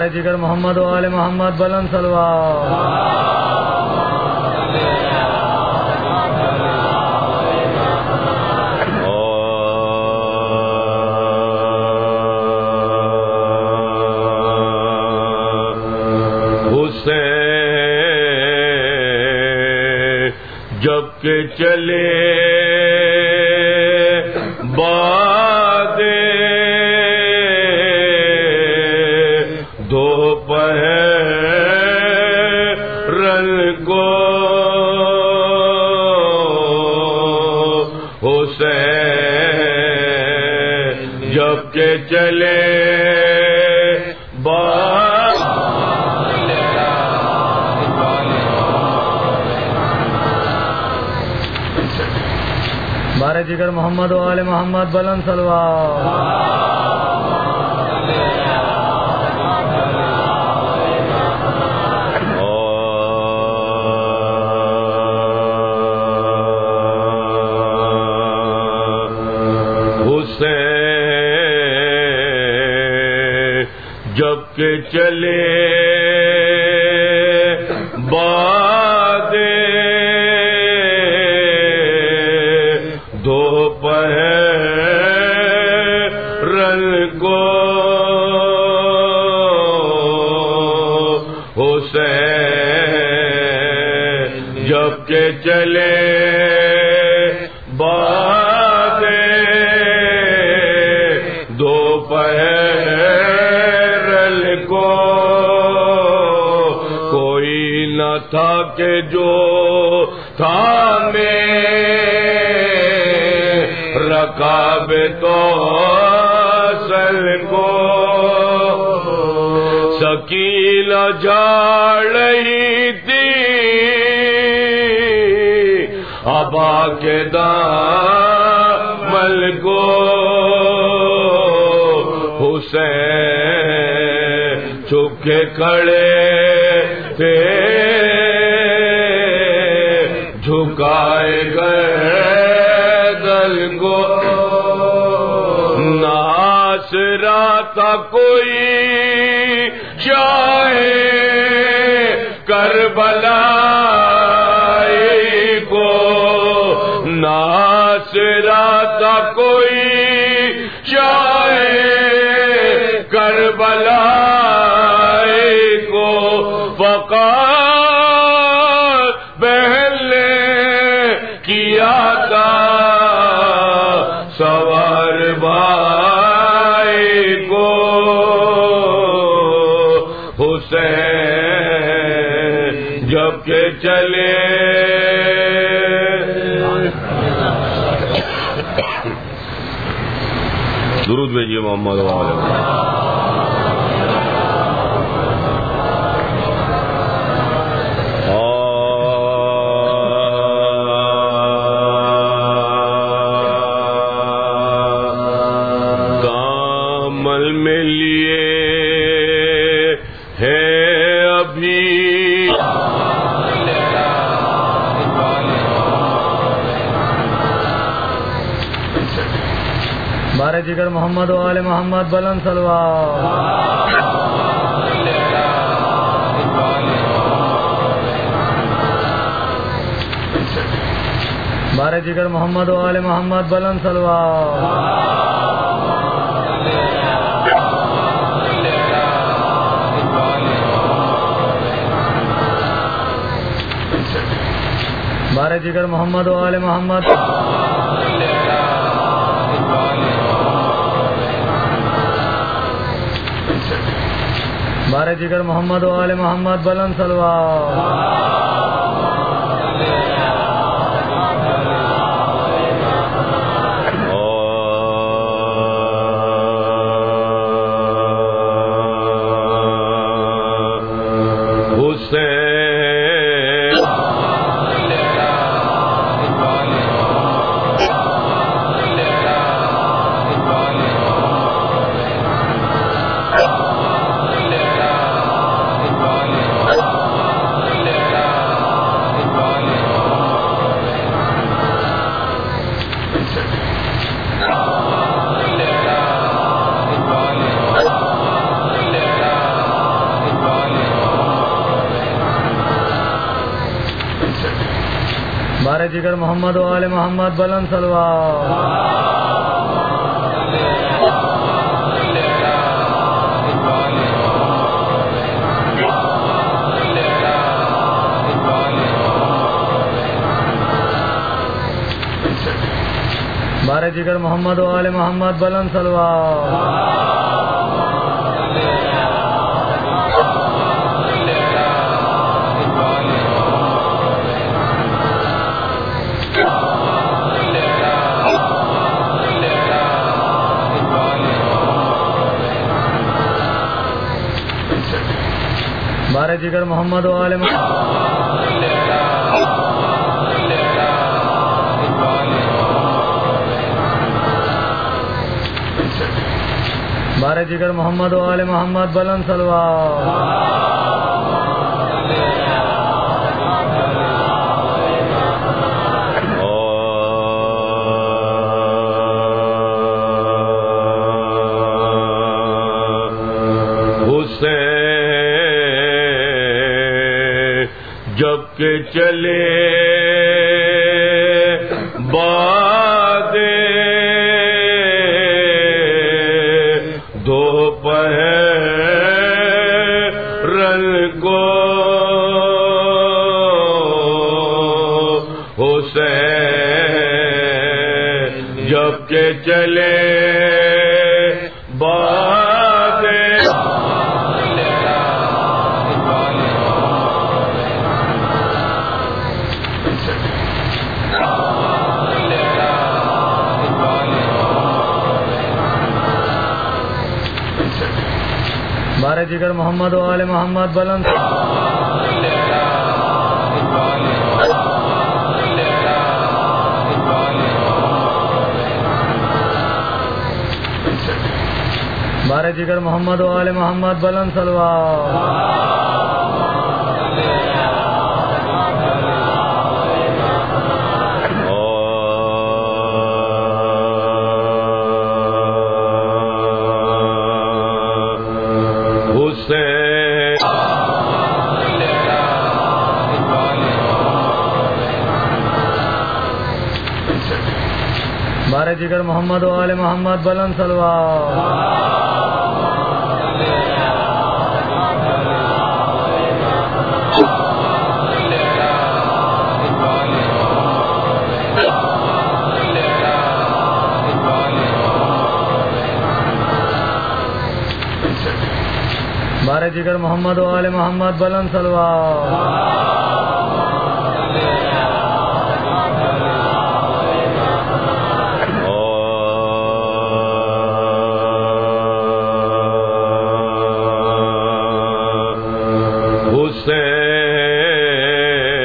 بارے جگر محمد و آل محمد بلند صلوات. جب کہ چلے بادے دوپہر کو حسین جب کہ چلے بارے جگر محمد و آل محمد بلند صلوات. حسین جب کہ چلے جب کہ چلے بادے دوپہر کو کوئی نہ تھا کہ جو تھامے رکاب تو سل کو سکینہ جھاڑ رہی تھی ابا کے دامن کو حسین چھپ کے کھڑے تھے جھکائے گئے دل کو ناصرہ تھا کوئی چاہے کربلا ناصرہ تھا کوئی چاہے کربلا کو فقط بہن نے کیا تھا سوار بھائی کو حسین جب کہ چلے درود بھیجیے محمد و آل کامل میں لیے ہے ابھی بارے جگر محمد و آل محمد بلند صلوات. بارے جگر محمد و آل محمد بلند صلوات. بارے جگر محمد و آل محمد بارے جگر محمد و آل محمد بلند صلوات. بارے جگر محمد و آل محمد بلند صلوات. بارے جگر محمد و آل محمد بلند صلوات. بارے جگر محمد و آل بارے جگر محمد و آل محمد بلند صلوات. جب کہ چلے بادے دوپہر کو حسین جب کہ چلے بارے جگر محمد و آل محمد بلند بارے جگر محمد و آل محمد بلند صلوات. بارے جگر محمد و آل محمد بلند صلوات. بارے جگر محمد و آل محمد بلند صلوات.